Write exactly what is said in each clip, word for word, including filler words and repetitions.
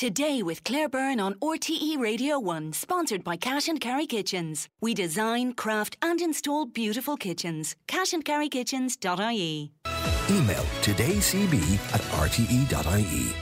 Today with Claire Byrne on R T E Radio one, sponsored by Cash and Carry Kitchens. We design, craft and install beautiful kitchens. cash and carry kitchens dot I E. Email todaycb at r t e dot i e.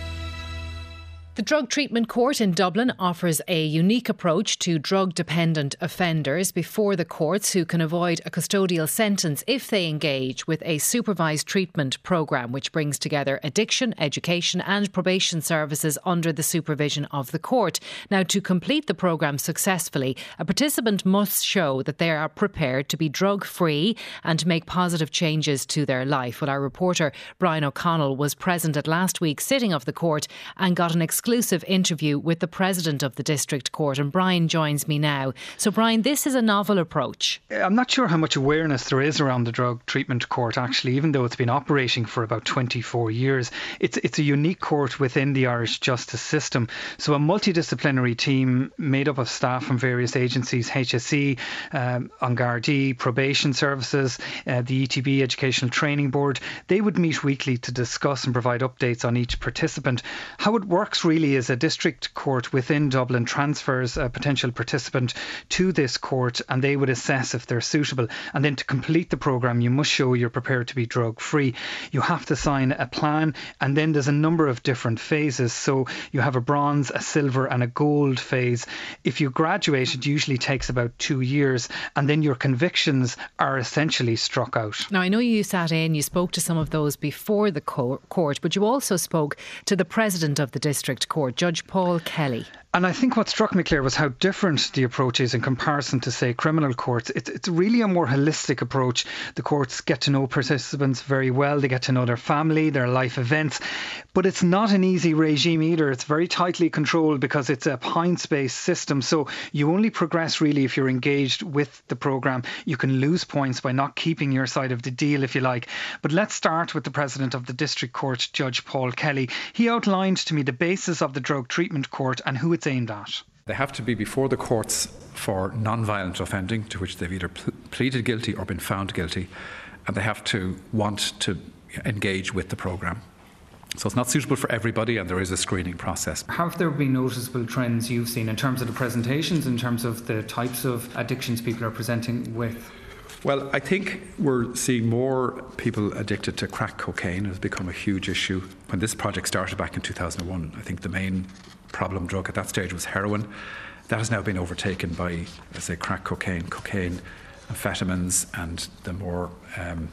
The Drug Treatment Court in Dublin offers a unique approach to drug-dependent offenders before the courts who can avoid a custodial sentence if they engage with a supervised treatment programme which brings together addiction, education and probation services under the supervision of the court. Now, to complete the programme successfully, a participant must show that they are prepared to be drug-free and to make positive changes to their life. Well, our reporter Brian O'Connell was present at last week's sitting of the court and got an exclusive exclusive interview with the President of the District Court, and Brian joins me now. So Brian, this is a novel approach. I'm not sure how much awareness there is around the Drug Treatment Court actually, even though it's been operating for about twenty-four years. It's it's a unique court within the Irish justice system. So a multidisciplinary team made up of staff from various agencies, H S E, um, An Gardaí, Probation Services, uh, the E T B Educational Training Board. They would meet weekly to discuss and provide updates on each participant. How it works really is a district court within Dublin transfers a potential participant to this court and they would assess if they're suitable. And then to complete the programme, you must show you're prepared to be drug-free. You have to sign a plan, and then there's a number of different phases. So you have a bronze, a silver and a gold phase. If you graduate, it usually takes about two years and then your convictions are essentially struck out. Now, I know you sat in, you spoke to some of those before the court, but you also spoke to the President of the District Court, Judge Paul Kelly. And I think what struck me, Claire, was how different the approach is in comparison to, say, criminal courts. It's, it's really a more holistic approach. The courts get to know participants very well. They get to know their family, their life events. But it's not an easy regime either. It's very tightly controlled because it's a points-based system. So you only progress really if you're engaged with the programme. You can lose points by not keeping your side of the deal, if you like. But let's start with the President of the District Court, Judge Paul Kelly. He outlined to me the basis of the Drug Treatment Court and who it's aimed at. They have to be before the courts for non-violent offending to which they've either pl- pleaded guilty or been found guilty, and they have to want to engage with the programme. So it's not suitable for everybody, and there is a screening process. Have there been noticeable trends you've seen in terms of the presentations, in terms of the types of addictions people are presenting with? Well, I think we're seeing more people addicted to crack cocaine. It has become a huge issue. When this project started back in two thousand one, I think the main problem drug at that stage was heroin. That has now been overtaken by, let's say, crack cocaine, cocaine, amphetamines, and the more um,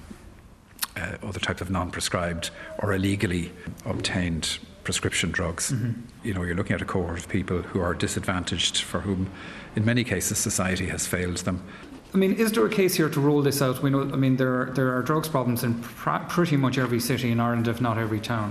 uh, other types of non-prescribed or illegally obtained prescription drugs. Mm-hmm. You know, you're looking at a cohort of people who are disadvantaged, for whom, in many cases, society has failed them. I mean, is there a case here to roll this out? We know, I mean, there are, there are drugs problems in pr- pretty much every city in Ireland, if not every town.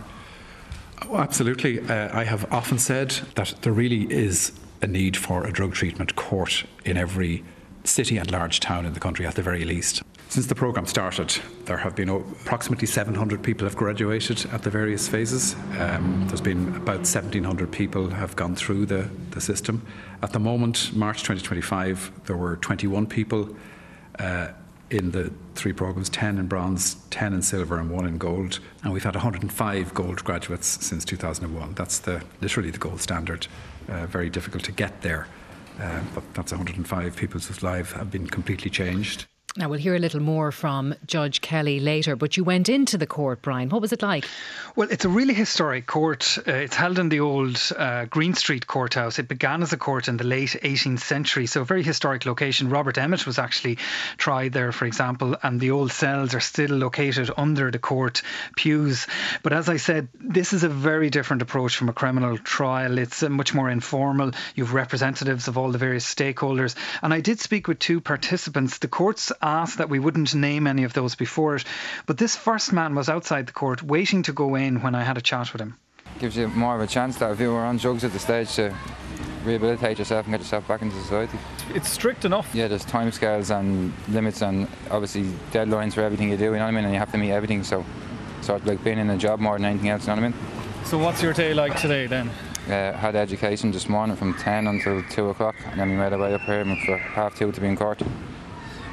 Oh, absolutely. Uh, I have often said that there really is a need for a drug treatment court in every city and large town in the country, at the very least. Since the programme started, there have been approximately seven hundred people have graduated at the various phases. Um, there's been about seventeen hundred people have gone through the, the system. At the moment, March twenty twenty-five, there were twenty-one people uh, in the three programmes, ten in bronze, ten in silver and one in gold. And we've had one hundred five gold graduates since two thousand one. That's the literally the gold standard. Uh, very difficult to get there. Uh, but that's one hundred five people whose lives have been completely changed. Now, we'll hear a little more from Judge Kelly later, but you went into the court, Brian. What was it like? Well, it's a really historic court. Uh, it's held in the old uh, Green Street courthouse. It began as a court in the late eighteenth century, so a very historic location. Robert Emmet was actually tried there, for example, and the old cells are still located under the court pews. But as I said, this is a very different approach from a criminal trial. It's uh, much more informal. You have representatives of all the various stakeholders. And I did speak with two participants. The court's asked that we wouldn't name any of those before it, but this first man was outside the court waiting to go in when I had a chat with him. Gives you more of a chance that if you were on drugs at the stage to rehabilitate yourself and get yourself back into society. It's strict enough. Yeah, there's timescales and limits and obviously deadlines for everything you do, you know what I mean, and you have to meet everything, so sort of like being in a job more than anything else, you know what I mean. So what's your day like today then? Uh, had education this morning from ten until two o'clock, and then we made our way up here for half two to be in court.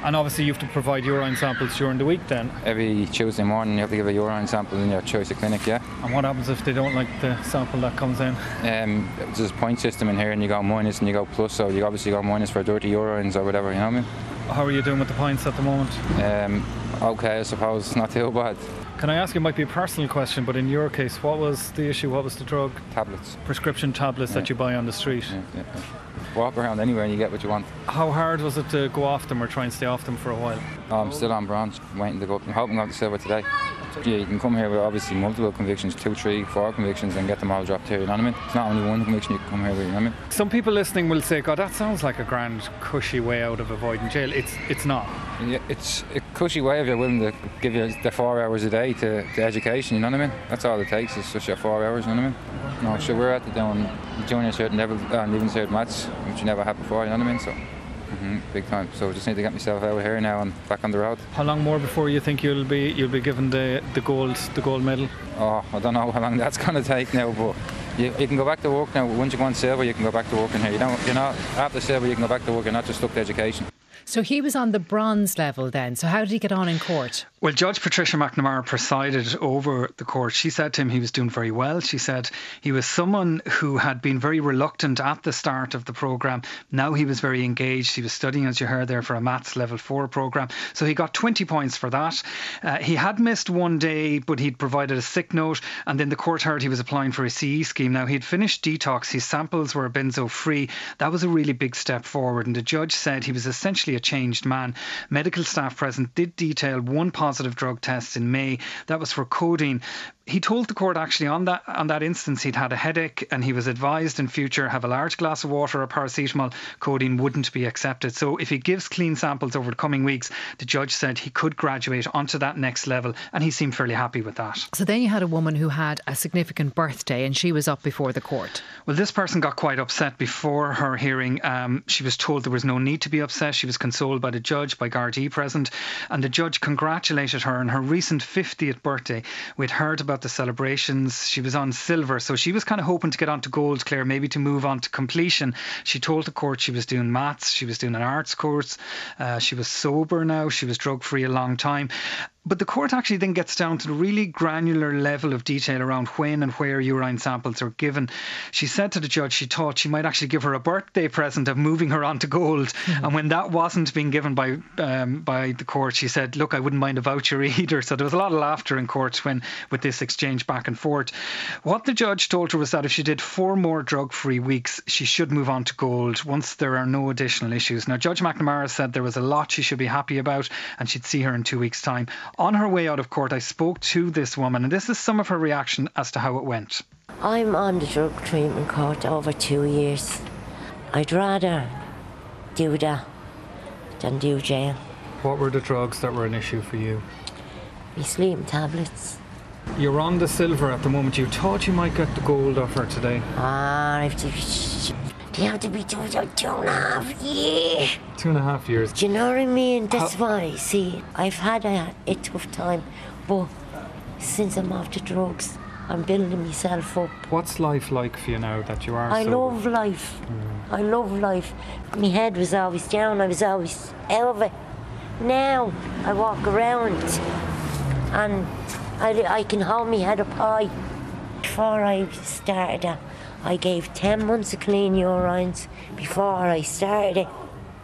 And obviously you have to provide urine samples during the week then. Every Tuesday morning you have to give a urine sample in your choice of clinic, yeah. And what happens if they don't like the sample that comes in? Um, there's a point system in here, and you go minus and you go plus, so you obviously go minus for dirty urines or whatever, you know what I mean? How are you doing with the pints at the moment? Um, okay, I suppose, not too bad. Can I ask you, it might be a personal question, but in your case, what was the issue? What was the drug? Tablets. Prescription tablets Yeah. that you buy on the street. Yeah, yeah, yeah. Walk around anywhere and you get what you want. How hard was it to go off them or try and stay off them for a while? Oh, I'm still on bronze, waiting to go up. I'm hoping to go to silver today. Yeah, you can come here with obviously multiple convictions, two, three, four convictions, and get them all dropped here, you know what I mean? It's not only one conviction you can come here with, you know what I mean? Some people listening will say, God, that sounds like a grand, cushy way out of avoiding jail. It's it's not. Yeah, it's a cushy way if you're willing to give you the four hours a day to, to education, you know what I mean? That's all it takes, is just your four hours, you know what I mean? No, sure, we're at the down junior cert level, uh, leaving cert match, which you never had before, you know what I mean? So, mm-hmm, big time. So I just need to get myself out of here now and back on the road. How long more before you think you'll be you'll be given the, the gold the gold medal? Oh, I don't know how long that's going to take now, but you, you can go back to work now. Once you go on silver, you can go back to work in here. You don't, you're not, after silver, you can go back to work. You're not just stuck to education. So he was on the bronze level then. So how did he get on in court? Well, Judge Patricia McNamara presided over the court. She said to him he was doing very well. She said he was someone who had been very reluctant at the start of the programme. Now he was very engaged. He was studying, as you heard there, for a maths level four programme. So he got twenty points for that. Uh, he had missed one day, but he'd provided a sick note. And then the court heard he was applying for a C E scheme. Now, he'd finished detox. His samples were benzo free. That was a really big step forward. And the judge said he was essentially a changed man. Medical staff present did detail one positive drug test in May. That was for codeine. He told the court actually on that on that instance he'd had a headache, and he was advised in future have a large glass of water or paracetamol. Codeine wouldn't be accepted. So if he gives clean samples over the coming weeks, the judge said he could graduate onto that next level, and he seemed fairly happy with that. So then you had a woman who had a significant birthday, and she was up before the court. Well, this person got quite upset before her hearing. Um, she was told there was no need to be upset. She was consoled by the judge, by Gardaí present, and the judge congratulated her on her recent fiftieth birthday. We'd heard about the celebrations. She was on silver, so she was kind of hoping to get on to gold, Claire, maybe to move on to completion. She told the court she was doing maths, she was doing an arts course, uh, she was sober now, she was drug free a long time. But the court actually then gets down to the really granular level of detail around when and where urine samples are given. She said to the judge she thought she might actually give her a birthday present of moving her on to gold. Mm-hmm. And when that wasn't being given by um, by the court, she said, look, I wouldn't mind a voucher either. So there was a lot of laughter in court when with this exchange back and forth. What the judge told her was that if she did four more drug-free weeks, she should move on to gold once there are no additional issues. Now, Judge McNamara said there was a lot she should be happy about, and she'd see her in two weeks' time. On her way out of court, I spoke to this woman, and this is some of her reaction as to how it went. I'm on the drug treatment court over two years. I'd rather do that than do jail. What were the drugs that were an issue for you? Me sleeping tablets. You're on the silver at the moment. You thought you might get the gold offer today. Ah, I have to... They have to be two, two and a half years. Two and a half years. Do you know what I mean? That's How- why, see, I've had a, a tough time, but since I'm off the drugs, I'm building myself up. What's life like for you now that you are I sober? love life. Mm. I love life. My head was always down, I was always out of it. Now, I walk around and I, I can hold my head up high. Before I started it, I gave ten months of clean urines before I started it.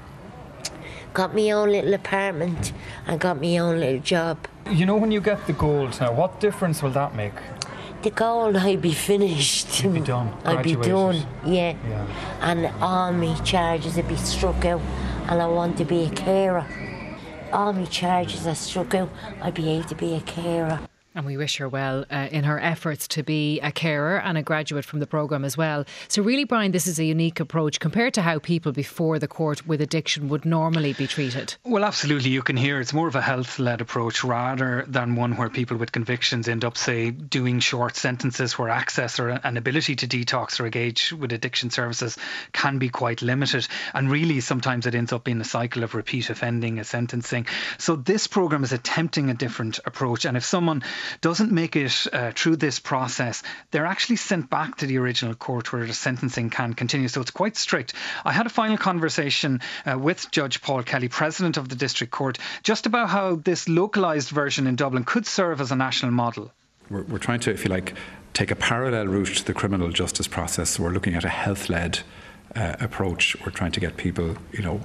Got my own little apartment and got my own little job. You know, when you get the gold now, what difference will that make? The gold, I'd be finished. You'd be done. I'd be done, yeah. yeah. And all my charges would be struck out, and I want to be a carer. All my charges are struck out, I'd be able to be a carer. And we wish her well uh, in her efforts to be a carer and a graduate from the programme as well. So really, Brian, this is a unique approach compared to how people before the court with addiction would normally be treated. Well, absolutely. You can hear it's more of a health-led approach rather than one where people with convictions end up, say, doing short sentences where access or an ability to detox or engage with addiction services can be quite limited. And really, sometimes it ends up being a cycle of repeat offending, a sentencing. So this programme is attempting a different approach. And if someone doesn't make it uh, through this process, they're actually sent back to the original court where the sentencing can continue. So it's quite strict. I had a final conversation uh, with Judge Paul Kelly, President of the District Court, just about how this localised version in Dublin could serve as a national model. We're, we're trying to, if you like, take a parallel route to the criminal justice process. So we're looking at a health-led uh, approach. We're trying to get people, you know,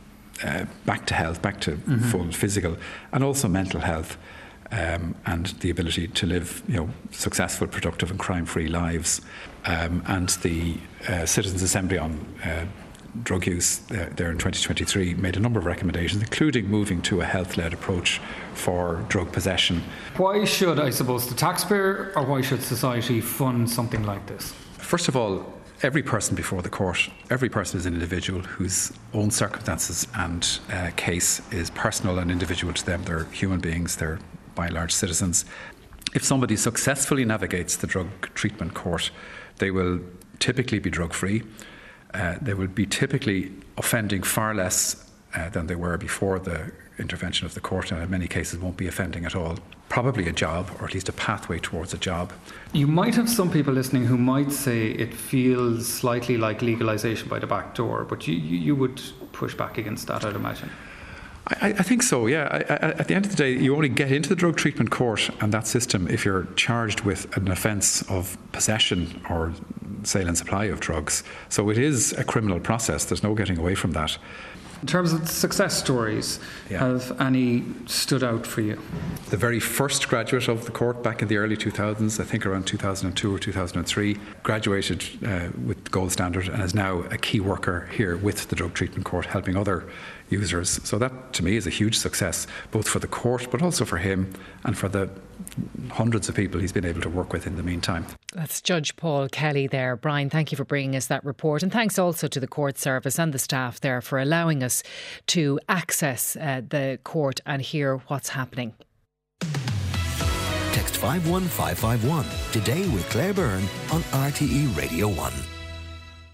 uh, back to health, back to mm-hmm. full physical and also mental health, um, and the ability to live, you know, successful, productive and crime-free lives. Um, and the uh, Citizens' Assembly on uh, Drug Use uh, there in twenty twenty-three made a number of recommendations, including moving to a health-led approach for drug possession. Why should, I suppose, the taxpayer or why should society fund something like this? First of all, every person before the court, every person is an individual whose own circumstances and uh, case is personal and individual to them. They're human beings, they're by and large citizens. If somebody successfully navigates the drug treatment court, they will typically be drug-free. Uh, they will be typically offending far less uh, than they were before the intervention of the court, and in many cases won't be offending at all. Probably a job, or at least a pathway towards a job. You might have some people listening who might say it feels slightly like legalisation by the back door, but you, you would push back against that, I'd imagine. I, I think so, yeah. I, I, at the end of the day, you only get into the drug treatment court and that system if you're charged with an offence of possession or sale and supply of drugs. So it is a criminal process. There's no getting away from that. In terms of success stories, yeah. have any stood out for you? The very first graduate of the court back in the early two thousands, I think around two thousand two or two thousand three, graduated uh, with gold standard and is now a key worker here with the drug treatment court, helping other users. So that to me is a huge success, both for the court but also for him and for the hundreds of people he's been able to work with in the meantime. That's Judge Paul Kelly there. Brian, thank you for bringing us that report, and thanks also to the court service and the staff there for allowing us to access uh, the court and hear what's happening. Text five one five five one today with Claire Byrne on R T E Radio one.